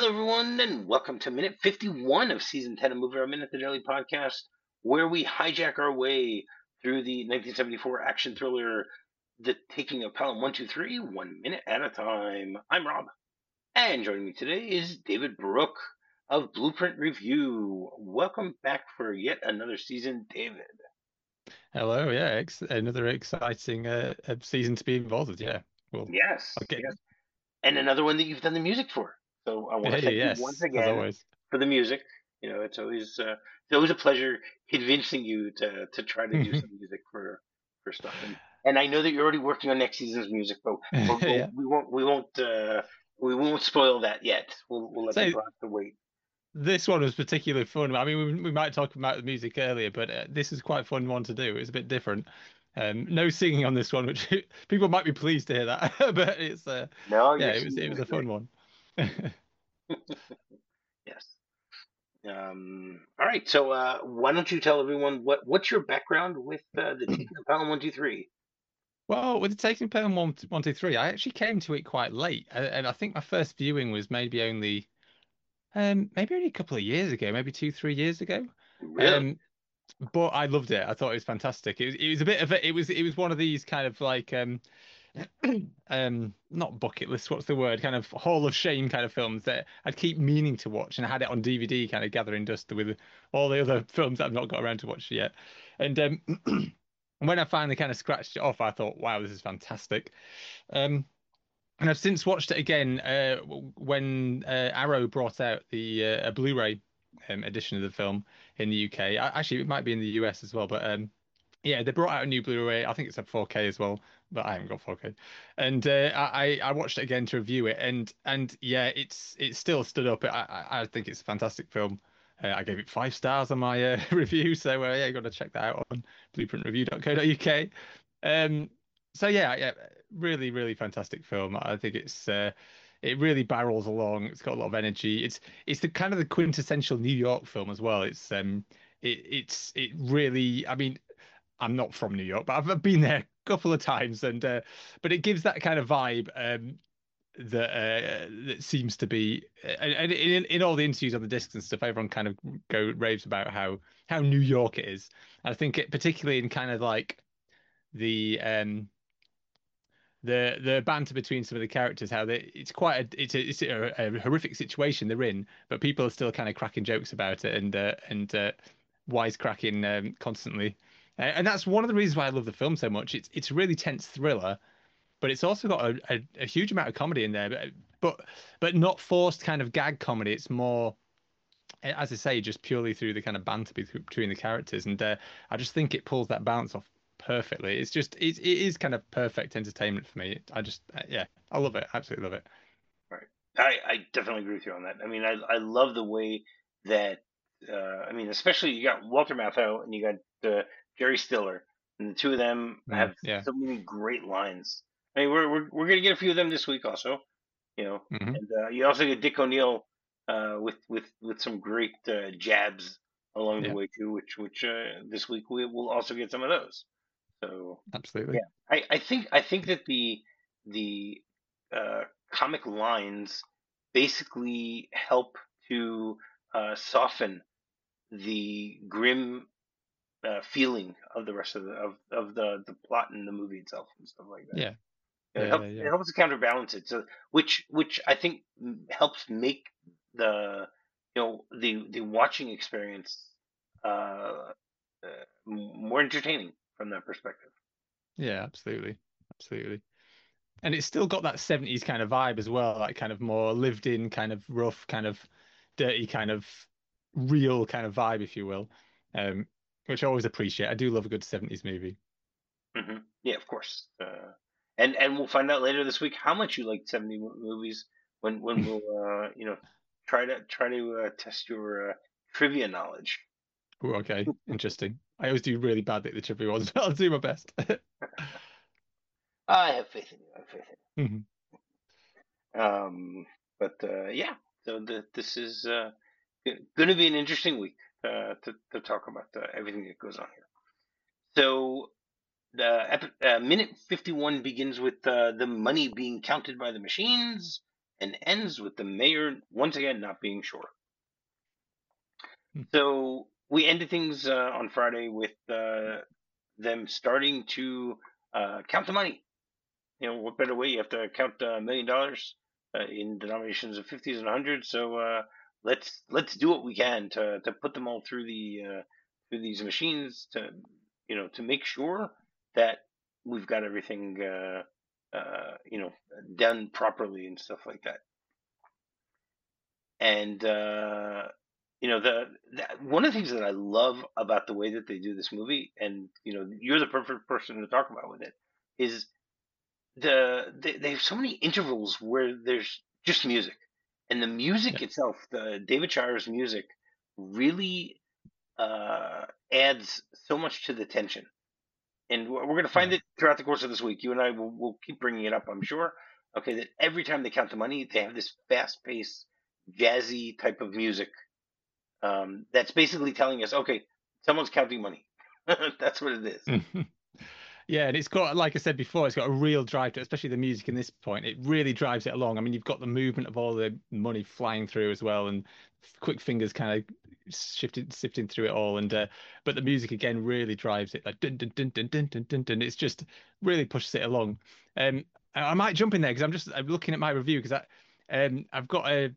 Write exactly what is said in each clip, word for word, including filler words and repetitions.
Hello, everyone, and welcome to minute fifty-one of season ten of Movie Our Minute, the Daily Podcast, where we hijack our way through the nineteen seventy-four action thriller, The Taking of Pelham one two three, one minute at a time. I'm Rob, and joining me today is David Brooke of Blueprint Review. Welcome back for yet another season, David. Hello, yeah, ex another exciting uh, uh, season to be involved with. Yeah, well, Yes, okay. yes, and another one that you've done the music for. So I want to Hey, thank you once yes, as again always. for the music. You know, it's always uh, it's always a pleasure convincing you to to try to do some music for for stuff. And and I know that you're already working on next season's music, but we'll, we'll, Yeah. we won't we won't uh, we won't spoil that yet. We'll we'll let So people have to wait. this one was particularly fun. I mean, we, we might talk about the music earlier, but uh, this is quite a fun one to do. It's a bit different. Um, no singing on this one, which people might be pleased to hear that, but it's uh, No, yeah, your it was it singing was is a fun great. one. Yes. Um, all right. So uh, why don't you tell everyone what what's your background with uh, the Taking of Pelham one two three? Well, with the Taking Pelham one, one, two, three, I actually came to it quite late, and, and I think my first viewing was maybe only um maybe only a couple of years ago, maybe two, three years ago. Really? Um, but I loved it. I thought it was fantastic. It was, it was a bit of a, it was, it was one of these kind of like, um, um, not bucket list. What's the word? Kind of Hall of Shame kind of films that I'd keep meaning to watch, and I had it on D V D, kind of gathering dust with all the other films that I've not got around to watch yet. And um, when I finally kind of scratched it off, I thought, wow, this is fantastic. Um, and I've since watched it again uh, when uh, Arrow brought out the uh, a Blu-ray um, edition of the film in the U K. Actually, it might be in the U S as well, but um, yeah, they brought out a new Blu-ray. I think it's a four K as well, but I haven't got four K. And uh, I I watched it again to review it, and and yeah, it's it's still stood up. I I, I think it's a fantastic film. Uh, I gave it five stars on my uh, review, so uh, yeah, you got to check that out on blueprint review dot co dot U K. Um, so yeah, yeah, really, really fantastic film. I think it's uh, it really barrels along. It's got a lot of energy. It's it's the kind of the quintessential New York film as well. It's um it it's it really. I mean, I'm not from New York, but I've been there a couple of times, and uh, but it gives that kind of vibe um, that uh, that seems to be, and, and in in all the interviews on the discs and stuff, everyone kind of go raves about how how New York it is. And I think it particularly in kind of like the um the the banter between some of the characters, how they it's quite a it's a, it's a, a horrific situation they're in, but people are still kind of cracking jokes about it and uh, and uh, wisecracking um, constantly. Uh, and that's one of the reasons why I love the film so much. It's it's a really tense thriller, but it's also got a, a, a huge amount of comedy in there, but but but not forced kind of gag comedy. It's more, as I say, just purely through the kind of banter between the characters, and uh, I just think it pulls that balance off perfectly. It's just it, it is kind of perfect entertainment for me. I just uh, yeah, I love it, absolutely love it. Right. I, I definitely agree with you on that. I mean, I I love the way that uh, I mean, especially you got Walter Matthau and you got uh, Jerry Stiller, and the two of them Mm, have yeah. so many great lines. I mean, we're we're we're gonna get a few of them this week also, you know, Hmm. and uh, you also get Dick O'Neill uh, with with with some great uh, jabs along the Yeah, way too, which which uh, this week we will also get some of those. So absolutely. yeah, I, I think I think that the the uh, comic lines basically help to uh, soften the grim uh, feeling of the rest of the of, of the the plot in the movie itself and stuff like that. Yeah, It yeah, helps yeah, it helps to counterbalance it, so which which I think m- helps make the you know the the watching experience uh, uh, m- more entertaining from that perspective. yeah, absolutely, absolutely. And it's still got that seventies kind of vibe as well, like kind of more lived in, kind of rough, kind of dirty, kind of real kind of vibe, if you will. Um, which I always appreciate. I do love a good seventies movie. Hmm. Yeah, of course. Uh, and and we'll find out later this week how much you like seventy mo- movies when when we'll uh, you know try to try to uh, test your uh, trivia knowledge. Ooh, okay, interesting. I always do really badly at the trivia ones, but I'll do my best. I have faith in you. I have faith Mhm. in you. Um, but uh, yeah, so the, this is uh, going to be an interesting week uh, to to talk about uh, everything that goes on here. So the epi- uh, minute fifty-one begins with uh, the money being counted by the machines, and ends with the mayor once again not being sure. Hmm. So we ended things uh, on Friday with uh, them starting to uh, count the money. You know, what better way? You have to count a million dollars uh, in denominations of fifties and hundreds. So uh, let's let's do what we can to to put them all through the uh, through these machines to you know to make sure that we've got everything uh, uh, you know done properly and stuff like that. And uh, you know the, the one of the things that I love about the way that they do this movie, and you know you're the perfect person to talk about with it, is the they, they have so many intervals where there's just music, and the Yeah. music itself, the David Shire's music, really uh, adds so much to the tension. And we're going to find Yeah. it throughout the course of this week. You and I will will keep bringing it up, I'm sure. Okay, that every time they count the money, they have this fast-paced, jazzy type of music um, that's basically telling us, okay, someone's counting money. That's what it is. Yeah, and it's got, like I said before, it's got a real drive to it, especially the music in this point. It really drives it along. I mean, you've got the movement of all the money flying through as well, and quick fingers kind of shifting, sifting through it all. And uh, but the music again really drives it, like dun dun dun dun dun dun dun dun. It's just really pushes it along. Um, I I might jump in there because I'm just I'm looking at my review because I um I've got a,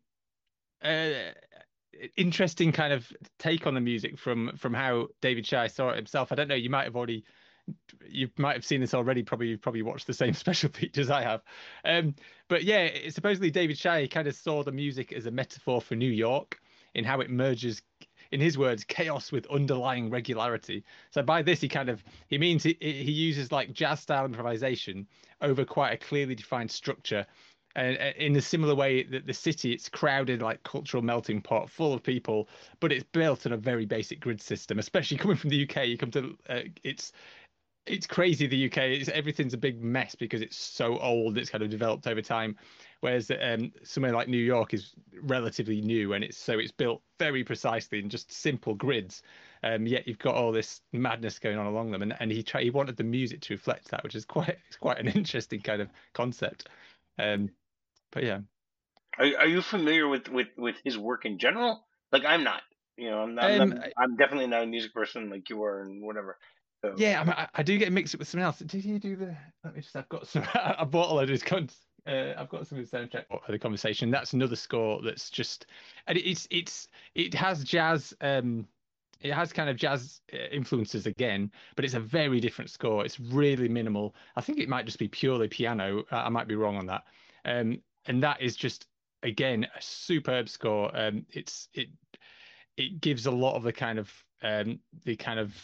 a interesting kind of take on the music from from how David Shire saw it himself. I don't know, you might have already you might have seen this already. Probably you've probably watched the same special features I have. Um, but yeah, it, supposedly David Shire kind of saw the music as a metaphor for New York in how it merges, in his words, chaos with underlying regularity. So by this, he kind of he means he he uses like jazz style improvisation over quite a clearly defined structure. And in a similar way that the city, it's crowded like cultural melting pot, full of people, but it's built on a very basic grid system. Especially coming from the U K, you come to uh, it's it's crazy the U K. It's, everything's a big mess because it's so old. It's kind of developed over time, whereas um, somewhere like New York is relatively new, and it's so it's built very precisely in just simple grids. Um, yet you've got all this madness going on along them, and and he tried, he wanted the music to reflect that, which is quite it's quite an interesting kind of concept. Um, but yeah. Are are you familiar with with with his work in general? Like I'm not. You know, I'm not, I'm not. Um, I'm definitely not a music person like you are, and whatever. So Yeah, I, mean, I, I do get mixed up with something else. Did you do the? Let me just. I've got some. I bought a load of his con- uh, I've got some of the soundtrack for the conversation. That's another score that's just, and it's it's it has jazz. Um, it has kind of jazz uh, influences again, but it's a very different score. It's really minimal. I think it might just be purely piano. I, I might be wrong on that. Um, and that is just again a superb score. Um, it's it it gives a lot of the kind of um the kind of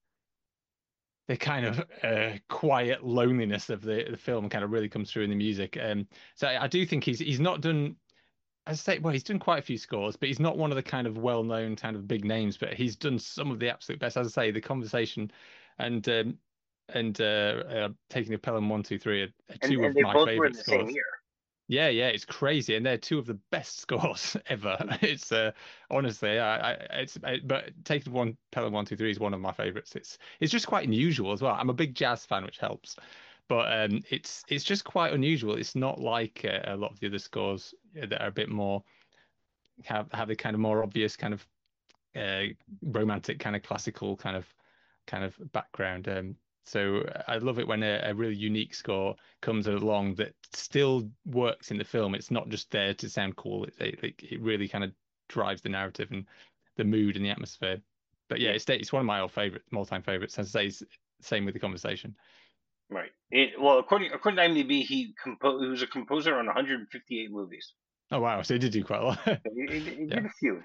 the kind of uh, quiet loneliness of the, the film kind of really comes through in the music. Um, so I, I do think he's he's not done. I say, well, he's done quite a few scores, but he's not one of the kind of well-known kind of big names. But he's done some of the absolute best. As I say, The Conversation and um, and uh, uh, Taking of Pelham One Two Three are, are and two and of they my both were in favorite the same scores. year. Yeah, yeah, it's crazy, and they're two of the best scores ever. It's uh, honestly, I, I it's I, but Take One Pelham One Two Three is one of my favorites. It's it's just quite unusual as well. I'm a big jazz fan, which helps, but um, it's it's just quite unusual. It's not like uh, a lot of the other scores that are a bit more have have the kind of more obvious kind of uh, romantic kind of classical kind of kind of background. Um, so I love it when a, a really unique score comes along that still works in the film. It's not just there to sound cool. It it, it really kind of drives the narrative and the mood and the atmosphere. But yeah, Yeah, it's it's one of my all favorite, all time favorites. As I say, same with The Conversation. right. It, well, according according to IMDb, he compo- he was a composer on one hundred fifty-eight movies. Oh wow, so he did do quite a lot. So he, he, he did Yeah. a few.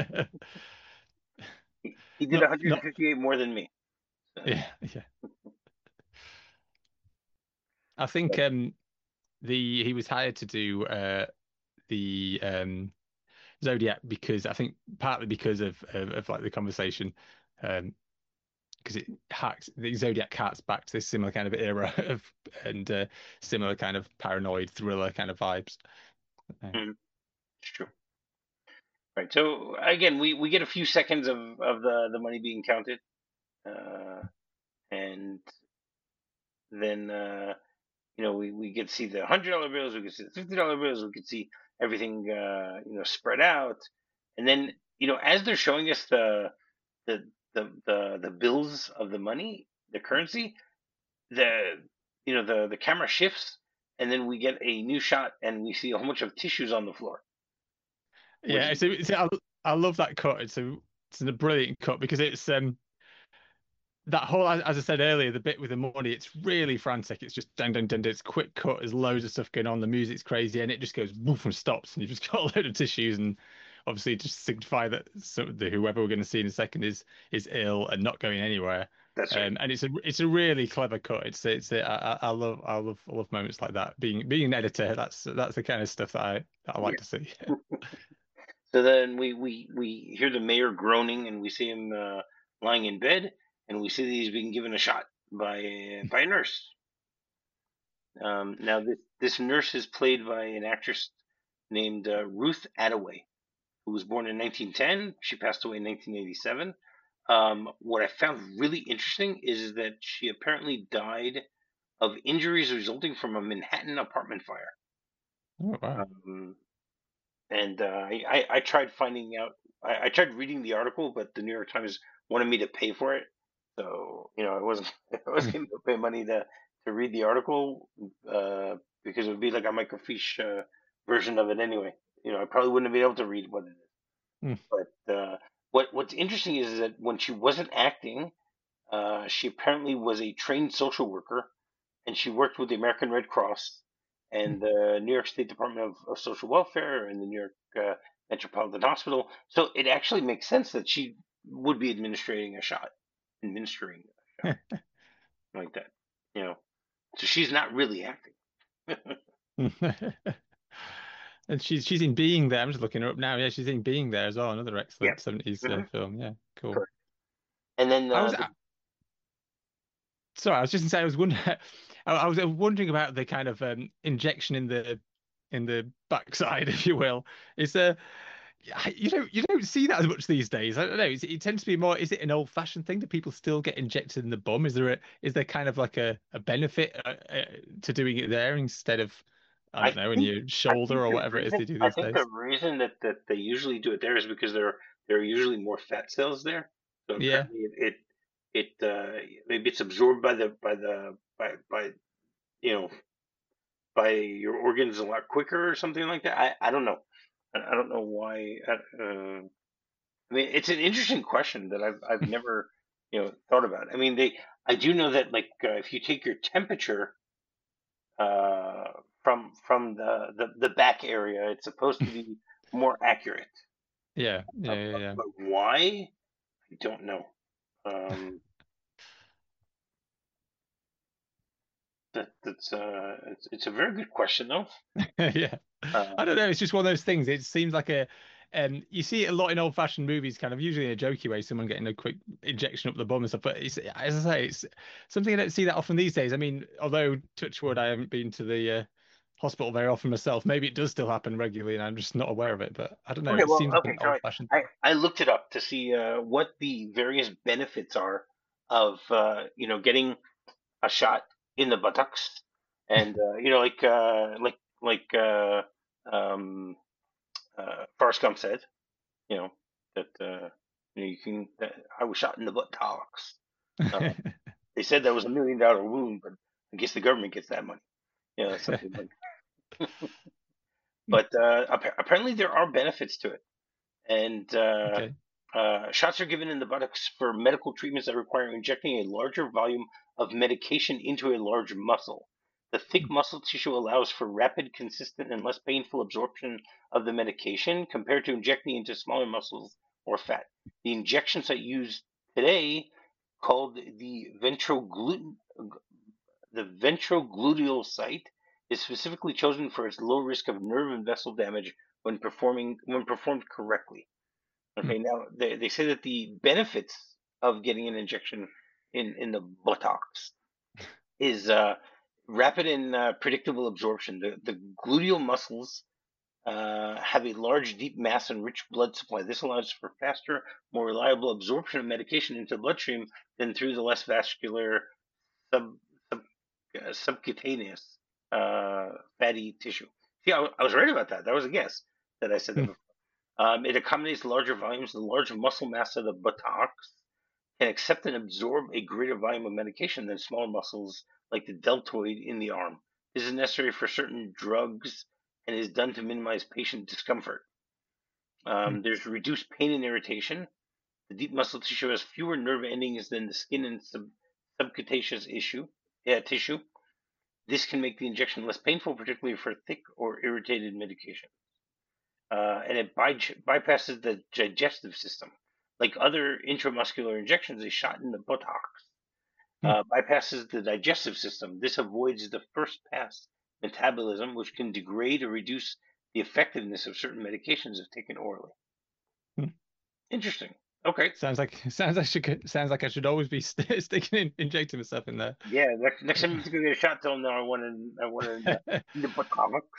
He, he did Not not one hundred fifty-eight more than me. So, yeah, yeah. I think um the he was hired to do uh the um Zodiac because I think partly because of of, of like the conversation, um, because it hacks the Zodiac harks back to this similar kind of era of and uh, similar kind of paranoid thriller kind of vibes. Uh, mm, it's true. Right. So again, we, we get a few seconds of, of the, the money being counted, uh, and then uh, you know we, we get to see the hundred dollar bills, we can see the fifty dollar bills, we can see everything uh, you know spread out, and then you know as they're showing us the the the the, the bills of the money, the currency, the you know the the camera shifts, and then we get a new shot, and we see a whole bunch of tissues on the floor, which Yeah, it's, a, it's a, I, I love that cut. It's a it's a brilliant cut because it's um that whole, as I said earlier, the bit with the money, it's really frantic. It's just dun dun dun. It's quick cut. There's loads of stuff going on. The music's crazy, and it just goes woof and stops, and you've just got a load of tissues, and obviously just signify that so the whoever we're going to see in a second is is ill and not going anywhere. that's right. Um, and it's a it's a really clever cut. It's it's a, I, I love I love I love moments like that. Being being an editor, that's that's the kind of stuff that I that I like Yeah. to see. So then we we we hear the mayor groaning, and we see him uh, lying in bed, and we see that he's being given a shot by by a nurse. Um, now this this nurse is played by an actress named uh, Ruth Attaway, who was born in nineteen ten. She passed away in nineteen eighty-seven. Um, what I found really interesting is that she apparently died of injuries resulting from a Manhattan apartment fire. Oh wow. Um, and uh, I, I I tried finding out. I, I tried reading the article, but the New York Times wanted me to pay for it. So you know, I wasn't I wasn't going to pay money to to read the article uh, because it would be like a microfiche uh, version of it anyway. You know, I probably wouldn't have been able to read what it is. Mm. But uh, what what's interesting is that when she wasn't acting, uh, she apparently was a trained social worker, and she worked with the American Red Cross and the New York State Department of, of Social Welfare and the New York uh, Metropolitan Hospital. So it actually makes sense that she would be administering a shot, administering a shot like that. You know, so she's not really acting. And she's she's in Being There. I'm just looking her up now. Yeah, she's in Being There as well. Another Yeah. excellent seventies uh, Hmm. film. Yeah, cool. Correct. And then I uh, was the, sorry, I was just gonna say I was wondering, I, I was wondering about the kind of um, injection in the in the backside, if you will. Is there you don't you don't see that as much these days. I don't know. It's, it tends to be more. Is it an old-fashioned thing? Do people still get injected in the bum? Is there a is there kind of like a, a benefit uh, uh, to doing it there instead of I I don't know in think your I shoulder think or the whatever it is reason they do I these think the days? reason that, that they usually do it there is because there there are usually more fat cells there. So Yeah, apparently it it, it uh, maybe it's absorbed by the by the by by you know by your organs a lot quicker or something like that. I, I don't know. I, I don't know why. Uh, uh, I mean, it's an interesting question that I've I've never you know thought about. I mean, they I do know that like uh, if you take your temperature uh, from from the, the the back area, it's supposed to be more accurate. yeah, Uh, yeah, but, yeah, but why? I don't know. Um, that that's uh, it's it's a very good question though. yeah. Yeah. I don't Um, know. It's just one of those things. It seems like a, um, you see it a lot in old-fashioned movies, kind of usually in a jokey way, someone getting a quick injection up the bum and stuff. But it's, as I say, it's something I don't see that often these days. I mean, although touch wood, I haven't been to the uh, hospital very often myself. Maybe it does still happen regularly, and I'm just not aware of it. But I don't know. okay, It well, seems like an okay, so I, old-fashioned I thing. I looked it up to see uh, what the various benefits are of uh, you know getting a shot in the buttocks, and uh, you know like uh, like like uh, um, uh, Forrest Gump said, you know that uh, you know you can. That I was shot in the buttocks. Uh, they said that was a million dollar wound, but I guess the government gets that money. You know, something like. But uh, appa- apparently there are benefits to it, and uh, Okay. uh, shots are given in the buttocks for medical treatments that require injecting a larger volume of medication into a large muscle. The thick muscle tissue allows for rapid, consistent, and less painful absorption of the medication compared to injecting into smaller muscles or fat. The injection site used today, called the ventroglu- the ventrogluteal site, is specifically chosen for its low risk of nerve and vessel damage when performing when performed correctly. Okay, now they, they say that the benefits of getting an injection in, in the buttocks is uh, rapid and uh, predictable absorption. The, the gluteal muscles uh, have a large, deep mass and rich blood supply. This allows for faster, more reliable absorption of medication into the bloodstream than through the less vascular sub, sub, uh, subcutaneous uh, fatty tissue. See, I, I was right about that. That was a guess that I said that Hmm. before. Um, it accommodates larger volumes. The large muscle mass of the buttocks can accept and absorb a greater volume of medication than smaller muscles like the deltoid in the arm. This is necessary for certain drugs and is done to minimize patient discomfort. Hmm. Um, there's reduced pain and irritation. The deep muscle tissue has fewer nerve endings than the skin and sub- subcutaneous issue, yeah, tissue. This can make the injection less painful, particularly for thick or irritated medication. Uh, and it by- bypasses the digestive system. Like other intramuscular injections, a shot in the buttocks Hmm. uh, bypasses the digestive system. This avoids the first pass metabolism, which can degrade or reduce the effectiveness of certain medications if taken orally. Hmm. Interesting. Okay. Sounds like sounds I should sounds like I should always be st sticking in, injecting myself in there. Yeah. Next, next time you go get a shot, tell them no. I want to. I want to in the buttocks.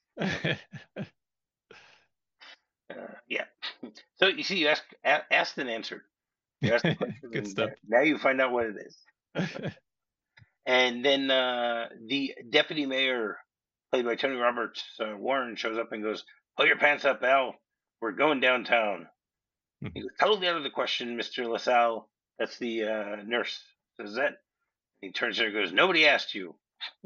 Uh, yeah. So you see, you asked, a- asked and answered. You asked the question, Good and stuff. now you find out what it is. And then uh, the deputy mayor, played by Tony Roberts, uh, Warren, shows up and goes, "Pull your pants up, Al. We're going downtown." He goes, "Totally out of the question, Mister LaSalle." That's the uh, nurse. Says that. He turns to her and goes, "Nobody asked you."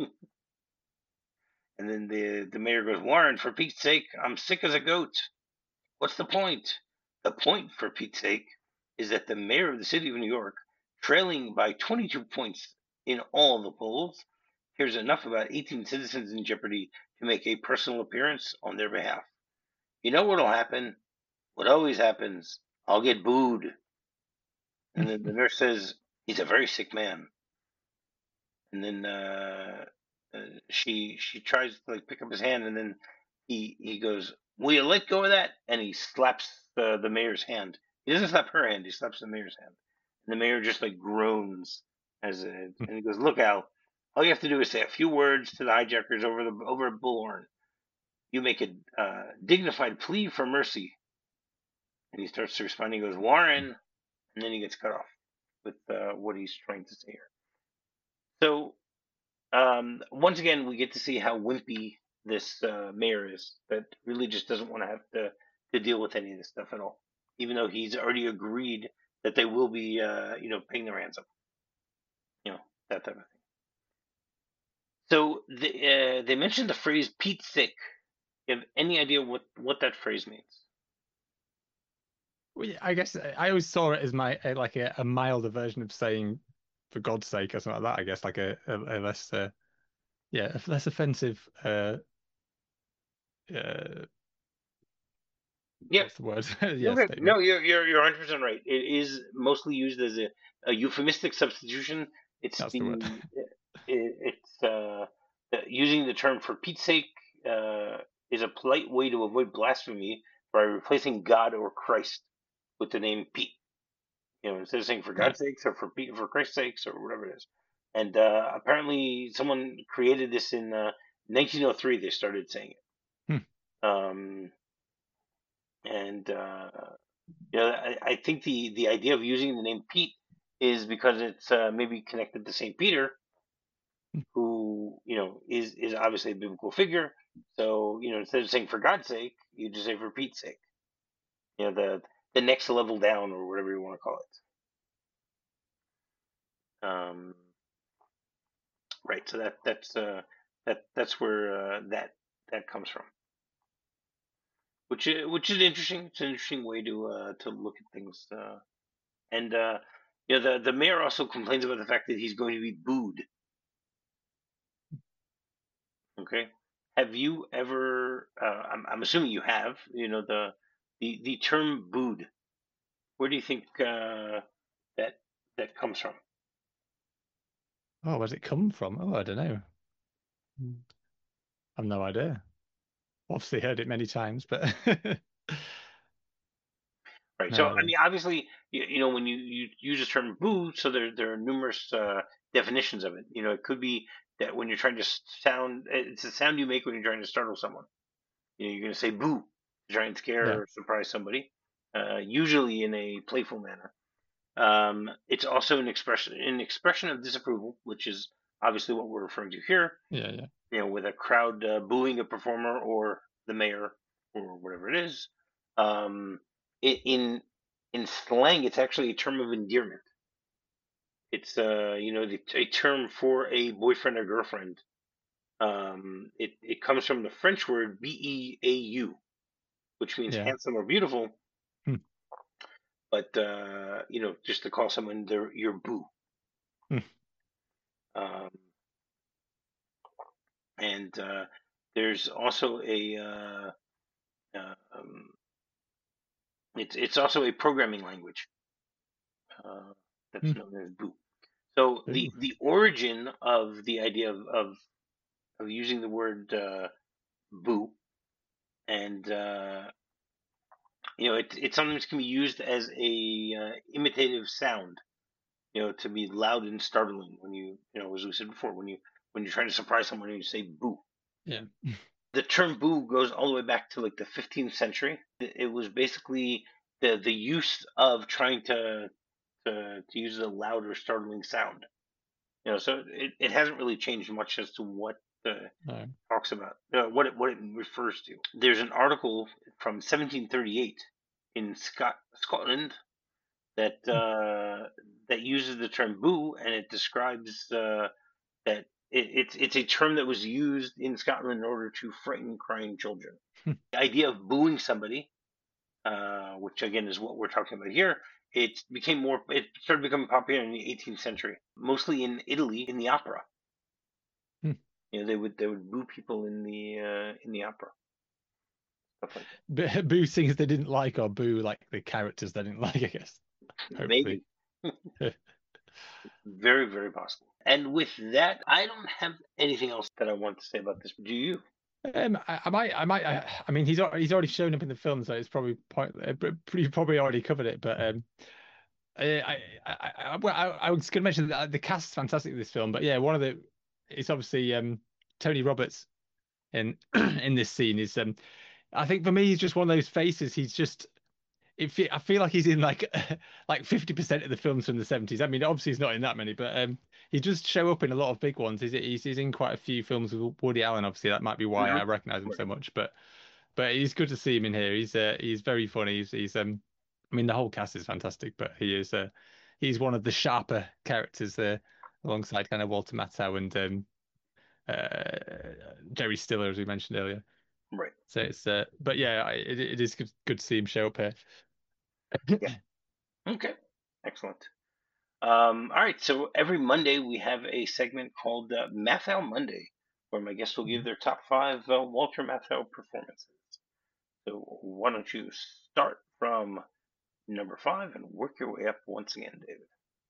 And then the, the mayor goes, "Warren, for Pete's sake, I'm sick as a goat. What's the point?" The point, for Pete's sake, is that the mayor of the city of New York, trailing by twenty-two points in all the polls, cares enough about eighteen citizens in jeopardy to make a personal appearance on their behalf. You know what'll happen? What always happens? I'll get booed. And then the nurse says, "He's a very sick man." And then uh, uh, she she tries to like pick up his hand, and then he he goes, "Will you let go of that?" And he slaps the the mayor's hand. He doesn't slap her hand; he slaps the mayor's hand. And the mayor just like groans as it, and he goes, "Look, Al, all you have to do is say a few words to the hijackers over the over at Bullhorn. You make a uh, dignified plea for mercy." And he starts to respond. He goes, "Warren," and then he gets cut off with uh, what he's trying to say here. So um, once again, we get to see how wimpy this uh, mayor is. That really just doesn't want to have to to deal with any of this stuff at all, even though he's already agreed that they will be, uh, you know, paying their ransom, you know, that type of thing. So the, uh, they mentioned the phrase "Pete sick." You have any idea what what that phrase means? Well, yeah, I guess I always saw it as my uh, like a, a milder version of saying "for God's sake" or something like that. I guess like a, a, a less uh, yeah, a less offensive uh uh Yep. what's the word? Yeah, Okay. statement. No, you're you're you're one hundred percent right. It is mostly used as a, a euphemistic substitution. It's That's the word. the it, it's uh, the, using the term "for Pete's sake" uh, is a polite way to avoid blasphemy by replacing God or Christ with the name Pete. You know, instead of saying "for Right. God's sakes" or "for Pete for Christ's sakes" or whatever it is. And uh, apparently, someone created this in uh, nineteen oh three. They started saying Hmm. it. Um, and uh, you know, I, I think the the idea of using the name Pete is because it's uh, maybe connected to Saint Peter, who you know is is obviously a biblical figure. So you know, instead of saying "for God's sake," you just say "for Pete's sake." You know, the the next level down, or whatever you want to call it. Um, right. So that that's uh, that that's where uh, that that comes from. Which is, which is interesting. It's an interesting way to uh, to look at things. Uh, and uh, you know, the the mayor also complains about the fact that he's going to be booed. Okay. Have you ever? Uh, I'm I'm assuming you have. You know the the the term "booed." Where do you think uh, that that comes from? Oh, where's it come from? Oh, I don't know. Hmm. I've no idea. Obviously heard it many times, but Right. no So I idea. mean, obviously, you, you know when you, you use the term "boo," so there there are numerous uh, definitions of it. You know, it could be that when you're trying to sound, it's a sound you make when you're trying to startle someone. You know, you're going to say "boo" to try and Yeah. scare or surprise somebody, uh, usually in a playful manner. Um, it's also an expression an expression of disapproval, which is obviously what we're referring to here. Yeah, yeah. You know, with a crowd uh, booing a performer or the mayor or whatever it is. Um, it, in in slang, it's actually a term of endearment. It's uh, you know, the, a term for a boyfriend or girlfriend. Um, it it comes from the French word B E A U, which means Yeah. handsome or beautiful. Hmm. But uh, you know, just to call someone their your boo. Hmm. Um, and uh, there's also a uh, uh, um, it's it's also a programming language uh, Hmm. that's known as boo. So the Ooh. the origin of the idea of of, of using the word uh, boo, and uh, you know, it it sometimes can be used as a uh, imitative sound, you know, to be loud and startling when you, you know, as we said before, when you when you're trying to surprise someone and you say boo. Yeah. The term boo goes all the way back to like the fifteenth century. It it was basically the the use of trying to to, to use a loud or startling sound. You know, so it, it hasn't really changed much as to what the No. talks about, uh, what it what it refers to. There's an article from seventeen thirty-eight in Scot- Scotland that Hmm. uh, that uses the term "boo" and it describes uh, that it, it's it's a term that was used in Scotland in order to frighten crying children. Hmm. The idea of booing somebody, uh, which again is what we're talking about here, it became more. It started becoming popular in the eighteenth century, mostly in Italy in the opera. Hmm. You know, they would they would boo people in the uh, in the opera, stuff like B- boo singers they didn't like, or boo like the characters they didn't like, I guess. that. Hopefully. Maybe. Very, very possible. And with that, I don't have anything else that I want to say about this. Do you? Um, I, I might, I might, I, I mean, he's al- he's already shown up in the film, so it's probably point. uh, pr- You probably already covered it, but um, I, I, I, I, well, I, I was going to mention that the cast is fantastic in this film, but yeah, one of the, it's obviously um Tony Roberts in in this scene is um, I think for me he's just one of those faces. He's just it fe- I feel like he's in like like fifty percent of the films from the seventies. I mean, obviously he's not in that many, but um, he does show up in a lot of big ones. He's, he's he's in quite a few films with Woody Allen. Obviously, that might be why Mm-hmm. I recognize him Right. so much. But but it's good to see him in here. He's uh, he's very funny. He's he's um, I mean, the whole cast is fantastic, but he is uh, he's one of the sharper characters there, alongside kind of Walter Matthau and um, uh, Jerry Stiller, as we mentioned earlier. Right. So it's uh, but yeah, I- it, it is good, good to see him show up here. Yeah. Okay. Excellent. Um, all right. So every Monday we have a segment called uh, Mathau Monday, where my guests will give their top five uh, Walter Matthau performances. So why don't you start from number five and work your way up once again, David?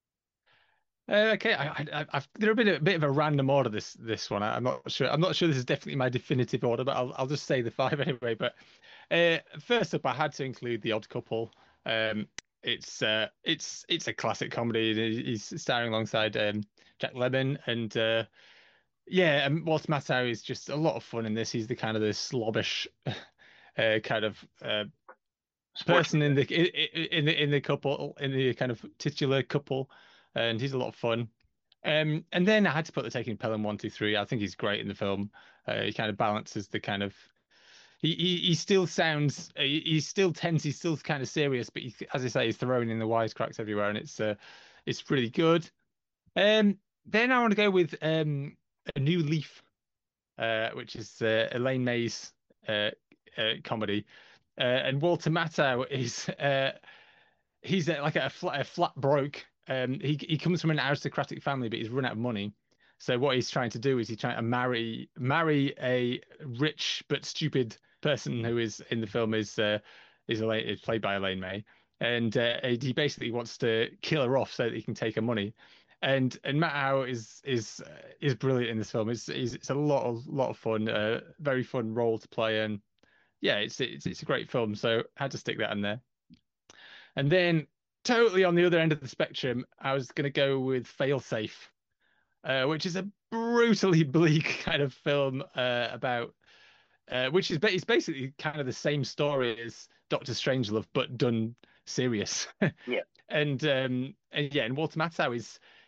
Uh, okay, I, I, I've there have been a bit of a random order this this one. I, I'm not sure. I'm not sure this is definitely my definitive order, but I'll I'll just say the five anyway. But uh, first up, I had to include The Odd Couple. Um, it's uh, it's it's a classic comedy. He's starring alongside um, Jack Lemmon, and uh, yeah, and Walter Matthau is just a lot of fun in this. He's the kind of the slobbish uh, kind of uh, person Sportsman. in the in, in the in the couple in the kind of titular couple, and he's a lot of fun. Um, and then I had to put the Taking Pelham one, two, three. I think he's great in the film. Uh, he kind of balances the kind of he he, he still sounds he, he's still tense. He's still kind of serious, but he, as I say, he's throwing in the wisecracks everywhere, and it's uh, it's really good. Um, then I want to go with um A New Leaf, uh, which is uh, Elaine May's uh, uh comedy, uh, and Walter Matthau is uh he's uh, like a flat, a flat broke. Um, he he comes from an aristocratic family, but he's run out of money. So what he's trying to do is he's trying to marry marry a rich but stupid person who is in the film is uh, is, Elaine, is played by Elaine May, and uh, he basically wants to kill her off so that he can take her money. And and Matt Howe is is uh, is brilliant in this film. It's it's, it's a lot of lot of fun, uh, very fun role to play, and yeah, it's it's it's a great film. So I had to stick that in there. And then totally on the other end of the spectrum, I was going to go with Failsafe, uh, which is a brutally bleak kind of film uh, about, uh, which is ba- it's basically kind of the same story as Doctor Strangelove, but done serious. Yeah. And um, and yeah, and Walter Matthau is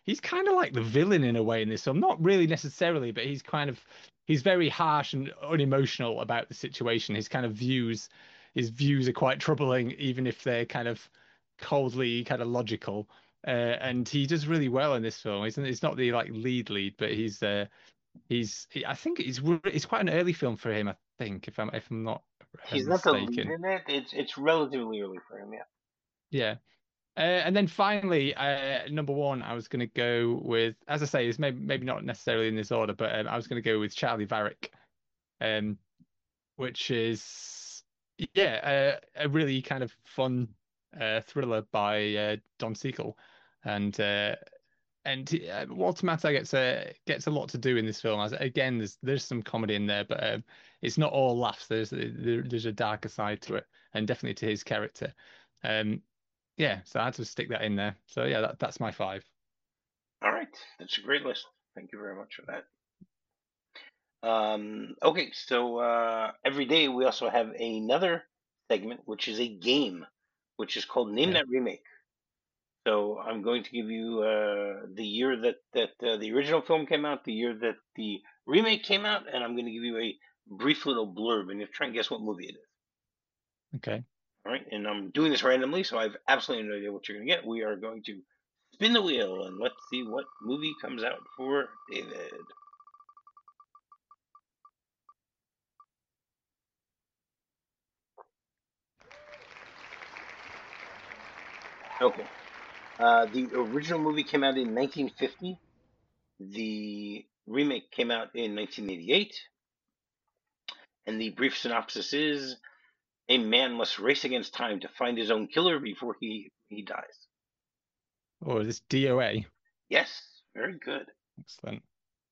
he's kind of like the villain in a way in this film. Not really necessarily, but he's kind of he's very harsh and unemotional about the situation. His kind of views, his views are quite troubling, even if they're kind of coldly kind of logical. Uh, and he does really well in this film. He's, he's not the like lead lead, but he's uh, he's he, I think it's it's quite an early film for him. I think if I'm if I'm not He's not the lead mistaken. in it. It's it's relatively early for him, yeah. Yeah. Uh, and then finally, uh, number one, I was going to go with, as I say, it's maybe maybe not necessarily in this order, but um, I was going to go with Charlie Varick, um, which is yeah, uh, a really kind of fun uh, thriller by uh, Don Siegel, and uh, and uh, Walter Matthau gets a gets a lot to do in this film. As again, there's there's some comedy in there, but um, it's not all laughs. There's there, there's a darker side to it, and definitely to his character. Um, yeah, so I had to stick that in there. So yeah, that, that's my five. All right, that's a great list. Thank you very much for that. Um, okay, so uh, every day we also have another segment, which is a game, which is called Name Yeah. That Remake. So I'm going to give you uh, the year that that uh, the original film came out, the year that the remake came out, and I'm going to give you a brief little blurb, and you try and guess what movie it is. Okay. All right, and I'm doing this randomly, so I have absolutely no idea what you're going to get. We are going to spin the wheel, and let's see what movie comes out for David. Okay. Uh, the original movie came out in nineteen fifty. The remake came out in nineteen eighty-eight. And the brief synopsis is a man must race against time to find his own killer before he, he dies. Or this D O A. Yes, very good. Excellent.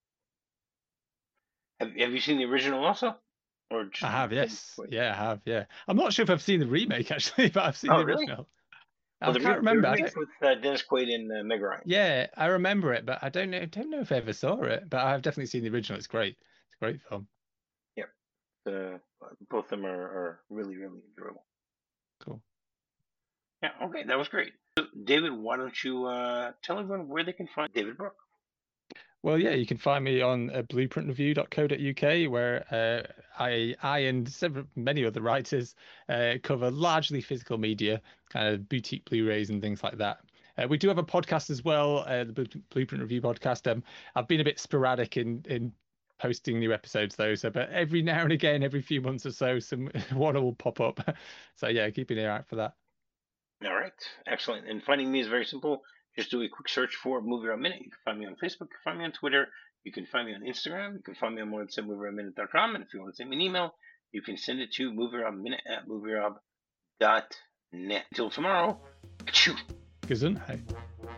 Have, have you seen the original also? Or just I have, yes. Yeah, I have, yeah. I'm not sure if I've seen the remake actually, but I've seen oh, the really? original. Well, I the, can't re- remember. the I remake's don't... with uh, Dennis Quaid and uh, Meg Ryan. Yeah, I remember it, but I don't know. Don't know if I ever saw it. But I've definitely seen the original. It's great. It's a great film. Yep. Uh, both of them are, are really, really enjoyable. Cool. Yeah. Okay, that was great. So, David, why don't you uh, tell everyone where they can find David Brooke? Well, yeah, you can find me on uh, blueprint review dot co dot U K, where uh, I, I and several many other writers uh, cover largely physical media, kind of boutique Blu-rays and things like that. Uh, we do have a podcast as well, uh, the Blueprint Review podcast. Um, I've been a bit sporadic in in posting new episodes though, so but every now and again, every few months or so, some one will pop up. So yeah, keep an ear out for that. All right, excellent. And finding me is very simple. Just do a quick search for Movie Rob Minute. You can find me on Facebook, you can find me on Twitter, you can find me on Instagram, you can find me on more than movie rob minute dot com, and if you want to send me an email, you can send it to movierobminute at movierob dot net. Until tomorrow, achoo. Gesundheit.